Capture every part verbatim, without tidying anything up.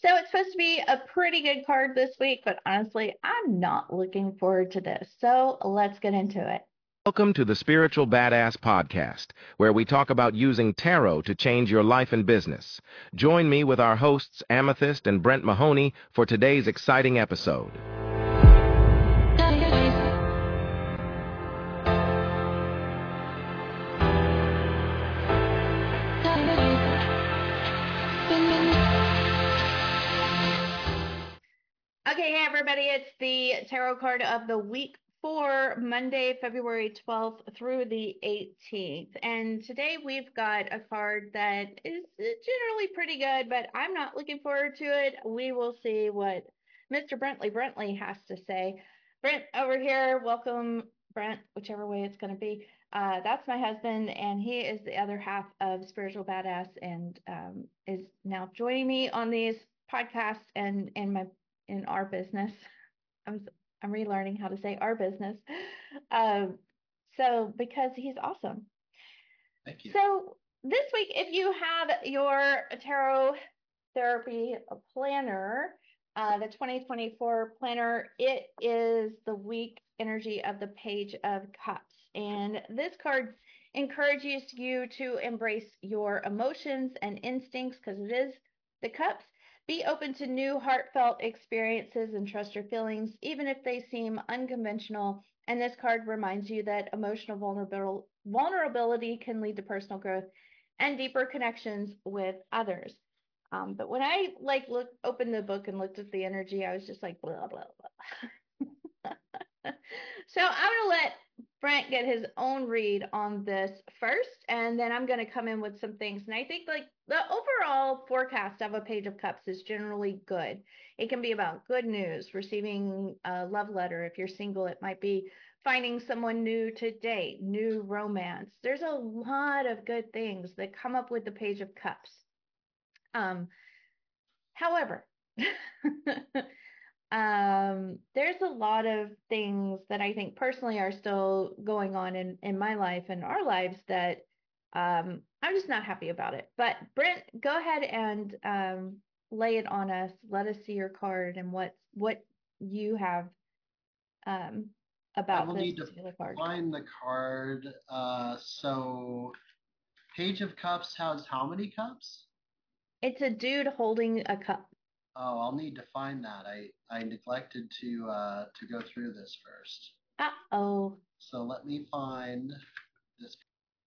So it's supposed to be a pretty good card this week, but honestly, I'm not looking forward to this. So let's get into it. Welcome to the Spiritual Badass Podcast, where we talk about using tarot to change your life and business. Join me with our hosts, Amethyst and Brent Mahoney, for today's exciting episode. Okay, hey everybody, it's the tarot card of the week for Monday, February twelfth through the eighteenth. And today we've got a card that is generally pretty good, but I'm not looking forward to it. We will see what Mister Brentley Brentley has to say. Brent over here, welcome, Brent, whichever way it's going to be. Uh, that's my husband, and he is the other half of Spiritual Badass and um, is now joining me on these podcasts and, and my in our business. I'm I'm relearning how to say our business. Um, so because he's awesome. Thank you. So this week, if you have your tarot therapy planner, uh, the twenty twenty-four planner, it is the week energy of the Page of Cups. And this card encourages you to embrace your emotions and instincts because it is the cups. Be open to new heartfelt experiences and trust your feelings, even if they seem unconventional. And this card reminds you that emotional vulnerabil- vulnerability can lead to personal growth and deeper connections with others. Um, but when I like look opened the book and looked at the energy, I was just like blah blah blah. So I'm gonna let Brent get his own read on this first, and then I'm gonna come in with some things. And I think like the overall forecast of a Page of Cups is generally good. It can be about good news, receiving a love letter. If you're single, it might be finding someone new to date, new romance. There's a lot of good things that come up with the Page of Cups. Um, however, um, there's a lot of things that I think personally are still going on in, in my life and our lives that um, I'm just not happy about it. But Brent, go ahead and um, lay it on us. Let us see your card and what's what you have um, I about will this need to particular card. find the card. Uh, so, Page of Cups has how many cups? It's a dude holding a cup. Oh, I'll need to find that. I, I neglected to uh, to go through this first. Uh-oh. So let me find this.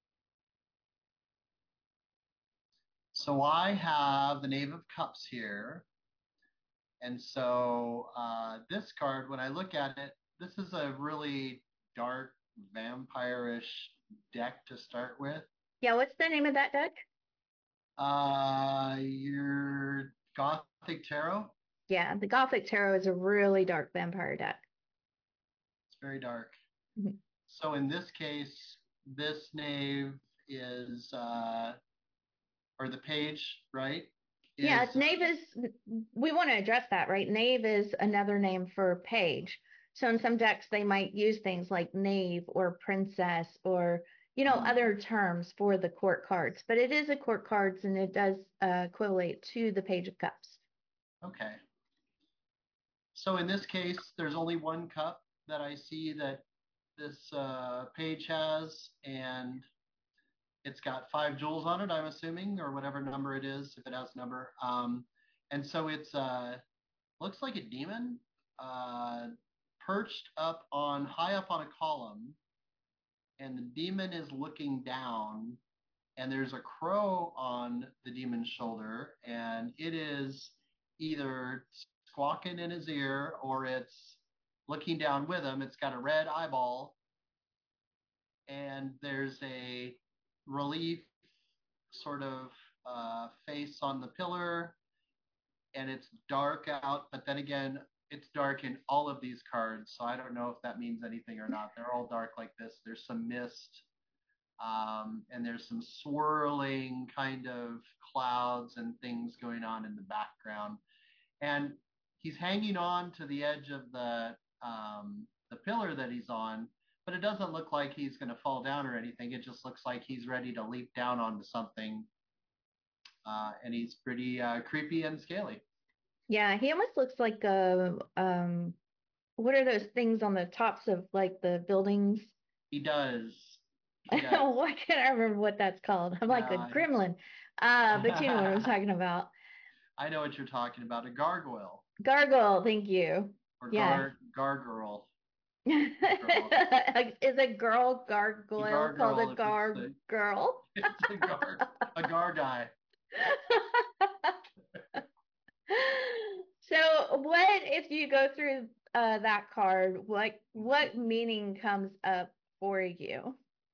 So I have the Knave of Cups here. And so uh, this card, when I look at it, this is a really dark, vampire-ish deck to start with. Yeah, what's the name of that deck? Uh, your Gothic Tarot. Yeah, the Gothic Tarot is a really dark vampire deck. It's very dark. Mhm. So in this case, this knave is, uh, or the page, right? Yeah, Is knave is, we want to address that, right? Knave is another name for page. So in some decks, they might use things like knave or princess or, you know, mm, other terms for the court cards. But it is a court cards and it does uh, equate to the Page of Cups. okay. So in this case, there's only one cup that I see that this uh, page has, and it's got five jewels on it, I'm assuming, or whatever number it is, if it has a number. Um, and so it's uh, looks like a demon uh, perched up on high up on a column, and the demon is looking down, and there's a crow on the demon's shoulder, and it is either squawking in his ear or it's looking down with him. It's got a red eyeball, and there's a relief sort of uh, face on the pillar, and it's dark out, but then again, it's dark in all of these cards, so I don't know if that means anything or not. They're all dark like this. There's some mist, um, and there's some swirling kind of clouds and things going on in the background. And he's hanging on to the edge of the um, the pillar that he's on, but it doesn't look like he's going to fall down or anything. It just looks like he's ready to leap down onto something, uh, and he's pretty uh, creepy and scaly. Yeah, he almost looks like a um what are those things on the tops of like the buildings? He does. He does. Why can't I remember what that's called? I'm like a Yeah. gremlin. Uh, but you know what I'm talking about. I know what you're talking about. A gargoyle Gargoyle, thank you. or Yes. gar gargoyle. Girl. Is a girl A gargoyle called a gargoyle if it's gar the girl? it's a gar a gar guy. So what if you go through uh, that card, what what meaning comes up for you?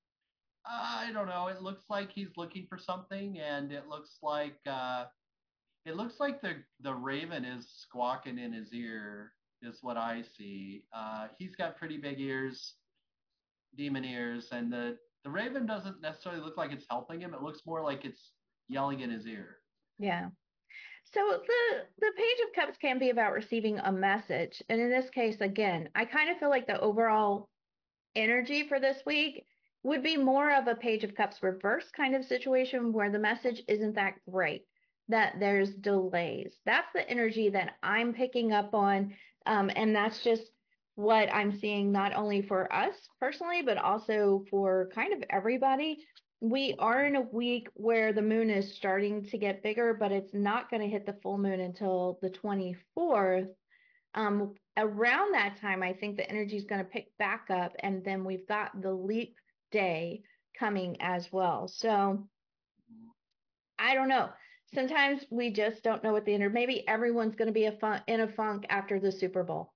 I don't know. It looks like he's looking for something, and it looks like uh, it looks like the the raven is squawking in his ear. Is what I see. Uh, he's got pretty big ears, demon ears, and the the raven doesn't necessarily look like it's helping him. It looks more like it's yelling in his ear. Yeah. So the the Page of Cups can be about receiving a message. And in this case, again, I kind of feel like the overall energy for this week would be more of a Page of Cups reverse kind of situation where the message isn't that great, that there's delays. That's the energy that I'm picking up on. Um, and that's just what I'm seeing not only for us personally, but also for kind of everybody. We are in a week where the moon is starting to get bigger, but it's not going to hit the full moon until the twenty-fourth. Um, around that time, I think the energy is going to pick back up, and then we've got the leap day coming as well. So I don't know. Sometimes we just don't know what the energy. Maybe everyone's going to be a fun, in a funk after the Super Bowl.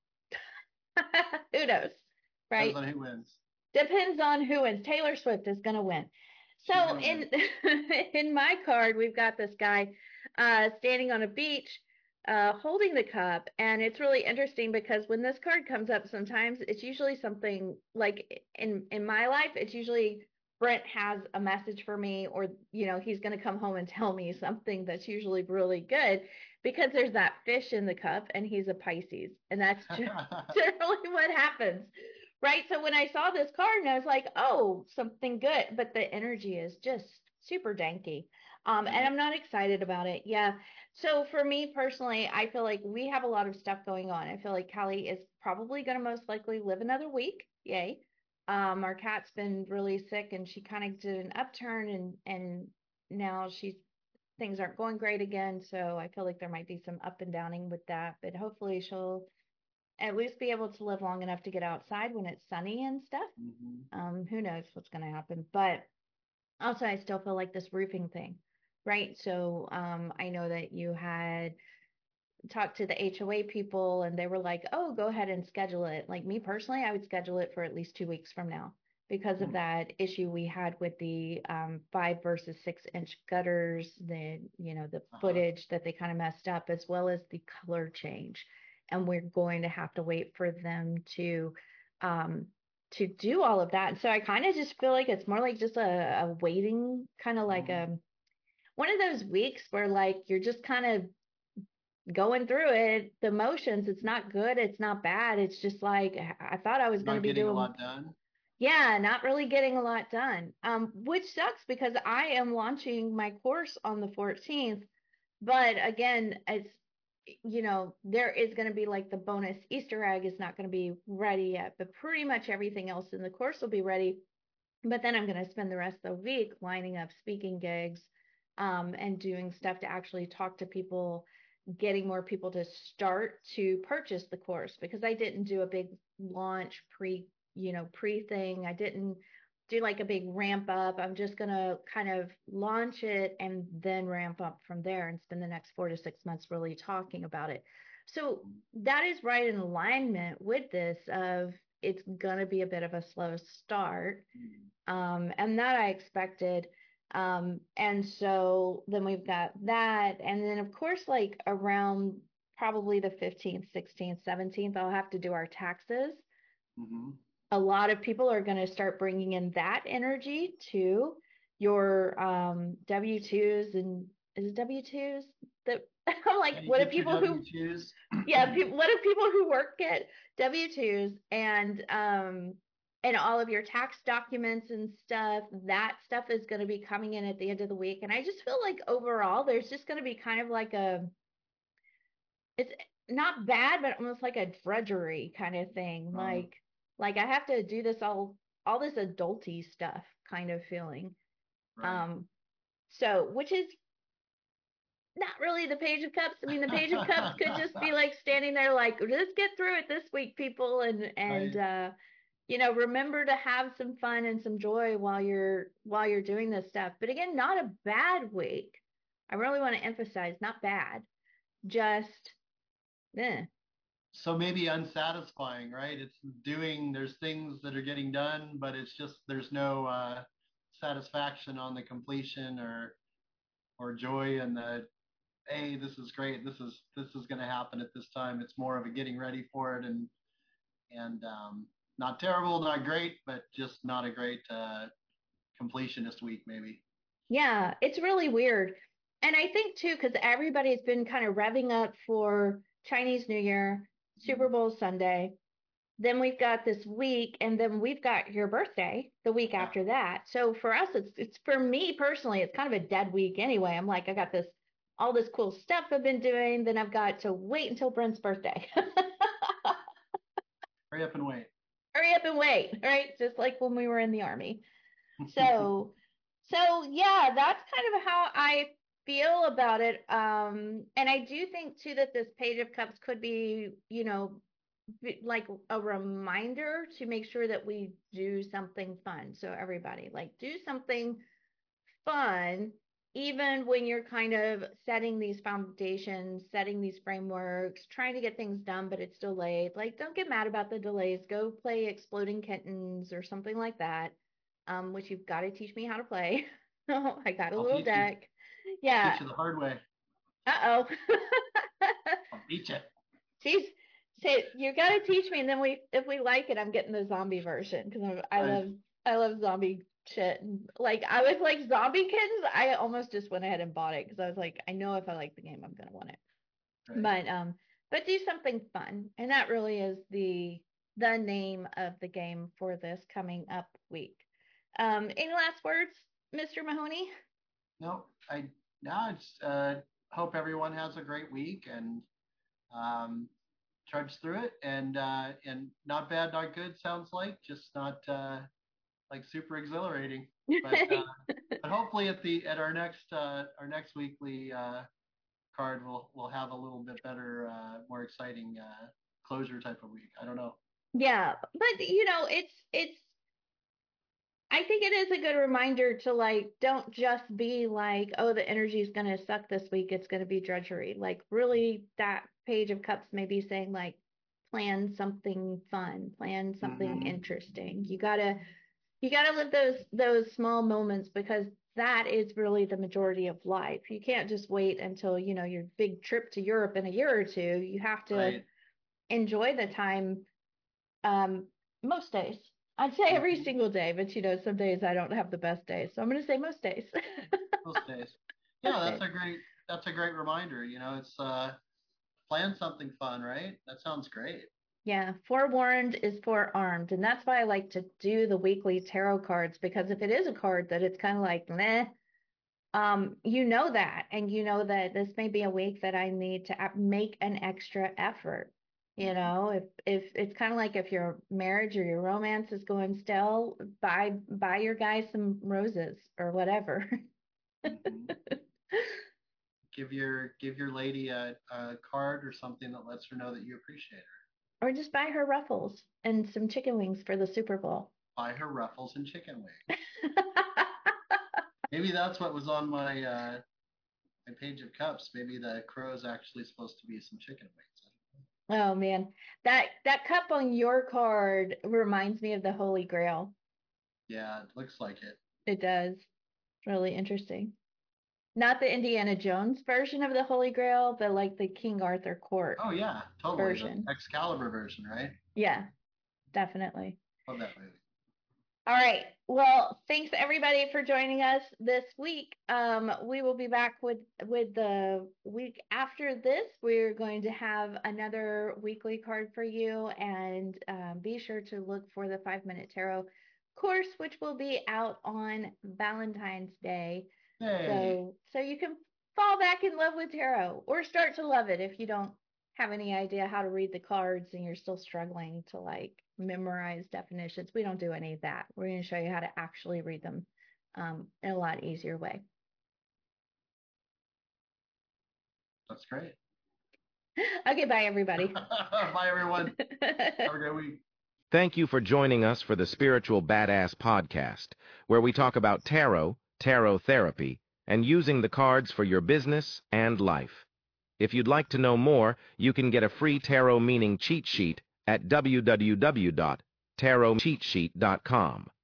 Who knows, Depends right? on who wins. Depends on who wins. Taylor Swift is going to win. She's So gonna win. in in my card, we've got this guy uh, standing on a beach, uh, holding the cup, and it's really interesting because when this card comes up, sometimes it's usually something like in in my life, it's usually Brent has a message for me, or you know, he's going to come home and tell me something that's usually really good because there's that fish in the cup, and he's a Pisces, and that's generally what happens. Right. So when I saw this card and I was like, oh, something good, but the energy is just super danky. Um, and Really? I'm not excited about it. Yeah. So for me personally, I feel like we have a lot of stuff going on. I feel like Callie is probably going to most likely live another week. Yay. Um, our cat's been really sick and she kind of did an upturn and and now she's things aren't going great again. So I feel like there might be some up and downing with that, but hopefully she'll at least be able to live long enough to get outside when it's sunny and stuff. Mm-hmm. Um, who knows what's going to happen? But also, I still feel like this roofing thing, right? So um, I know that you had talked to the H O A people and they were like, oh, go ahead and schedule it. Like me personally, I would schedule it for at least two weeks from now because of Hmm. that issue we had with the um, five versus six inch gutters, the, you know, the Uh-huh. footage that they kind of messed up, as well as the color change. And we're going to have to wait for them to um, to do all of that. So I kind of just feel like it's more like just a, a waiting, kind of like Mm-hmm. a one of those weeks where like you're just kind of going through it, the motions. It's not good, it's not bad. It's just like I thought I was going to Not be getting a doing, lot done. yeah, not really getting a lot done. Um, which sucks because I am launching my course on the fourteenth. But again, it's you know, there is going to be like the bonus Easter egg is not going to be ready yet, but pretty much everything else in the course will be ready. But then I'm going to spend the rest of the week lining up speaking gigs um, and doing stuff to actually talk to people, getting more people to start to purchase the course because I didn't do a big launch pre, you know, pre thing. I didn't do like a big ramp up. I'm just going to kind of launch it and then ramp up from there and spend the next four to six months really talking about it. So that is right in alignment with this of it's going to be a bit of a slow start Mm-hmm. um, and that I expected. Um, and so then we've got that. And then, of course, like around probably the fifteenth, sixteenth, seventeenth, I'll have to do our taxes. Mm-hmm. A lot of people are going to start bringing in that energy to your um, W two's and is it W two's that I'm like, Yeah, you what do get your people who W twos. yeah, people, what do people who work get W two's and um and all of your tax documents and stuff, that stuff is going to be coming in at the end of the week. And I just feel like overall there's just going to be kind of like a it's not bad, but almost like a drudgery kind of thing. Um, Like, like I have to do this all, all this adulty stuff kind of feeling. right. Um, so, which is not really the Page of Cups. I mean, the Page of Cups could just be like standing there, like, let's get through it this week, people, and and Right. uh, you know, remember to have some fun and some joy while you're while you're doing this stuff. But again, not a bad week. I really want to emphasize, not bad, just eh. So maybe unsatisfying, right? It's doing, there's things that are getting done, but it's just there's no uh, satisfaction on the completion or or joy in the, hey, this is great. This is this is going to happen at this time. It's more of a getting ready for it, and and um, not terrible, not great, but just not a great uh, completionist week, maybe. Yeah, it's really weird. And I think too, because everybody's been kind of revving up for Chinese New Year, Super Bowl Sunday. Then we've got this week, and then we've got your birthday the week Yeah. after that. So for us, it's it's for me personally, it's kind of a dead week anyway. I'm like, I got this all this cool stuff I've been doing. Then I've got to wait until Brent's birthday. Hurry up and wait. Hurry up and wait, right? Just like when we were in the army. So, so yeah, that's kind of how I feel about it. Um, and I do think too that this Page of Cups could be, you know, like a reminder to make sure that we do something fun. So everybody, like, do something fun, even when you're kind of setting these foundations, setting these frameworks, trying to get things done, but it's delayed. Like, don't get mad about the delays. Go play Exploding Kittens or something like that, um, which you've got to teach me how to play. I got a I'll little teach you. deck. I'll Yeah. teach you the hard way. Uh oh. I'll beat you. Teach. Say you got to teach me, and then we, if we like it, I'm getting the zombie version because I, I Nice. love, I love zombie shit. Like I was like Zombie Kittens. I almost just went ahead and bought it because I was like, I know if I like the game, I'm gonna want it. Right. But um, but do something fun, and that really is the the name of the game for this coming up week. Um, any last words, Mister Mahoney? No, I now it's uh, hope everyone has a great week and um, trudge through it. And uh, and not bad, not good. Sounds like just not uh, like super exhilarating. But uh, but hopefully at the at our next uh, our next weekly uh, card, we'll we'll have a little bit better, uh, more exciting uh, closure type of week. I don't know. Yeah, but you know, it's it's I think it is a good reminder to like, don't just be like, oh, the energy is going to suck this week. It's going to be drudgery. Like, really, that Page of Cups may be saying, like, plan something fun, plan something Mm-hmm. interesting. You gotta, you gotta live those those small moments because that is really the majority of life. You can't just wait until, you know, your big trip to Europe in a year or two. You have to Right. enjoy the time um, most days. I'd say every Mm-hmm. single day, but you know, some days I don't have the best days. So I'm going to say most days. Most days. Yeah, Most that's days. a great that's a great reminder. You know, it's uh, plan something fun, right? That sounds great. Yeah, forewarned is forearmed. And that's why I like to do the weekly tarot cards because if it is a card that it's kind of like, meh, um, you know that. And you know that this may be a week that I need to make an extra effort. You Mm-hmm. know, if if it's kind of like if your marriage or your romance is going stale, buy buy your guy some roses or whatever. Mm-hmm. Give your give your lady a, a card or something that lets her know that you appreciate her. Or just buy her ruffles and some chicken wings for the Super Bowl. Buy her ruffles and chicken wings. Maybe that's what was on my uh, my page of cups. Maybe the crow is actually supposed to be some chicken wings. Oh man, that that cup on your card reminds me of the Holy Grail. Yeah, it looks like it. It does. Really interesting. Not the Indiana Jones version of the Holy Grail, but like the King Arthur court Oh yeah, totally. The version. Excalibur version, right? Yeah, definitely. Love that movie. All right. Well, thanks everybody for joining us this week. Um, we will be back with with the week after this. We're going to have another weekly card for you, and um, be sure to look for the five minute tarot course, which will be out on Valentine's Day. Yay. So so you can fall back in love with tarot or start to love it if you don't have any idea how to read the cards and you're still struggling to like memorize definitions, we don't do any of that. We're going to show you how to actually read them um, in a lot easier way. That's great. Okay, bye everybody. Bye everyone. Have a great week. Thank you for joining us for the Spiritual Badass Podcast, where we talk about tarot, tarot therapy, and using the cards for your business and life. If you'd like to know more, you can get a free tarot meaning cheat sheet at w w w dot tarot cheat sheet dot com.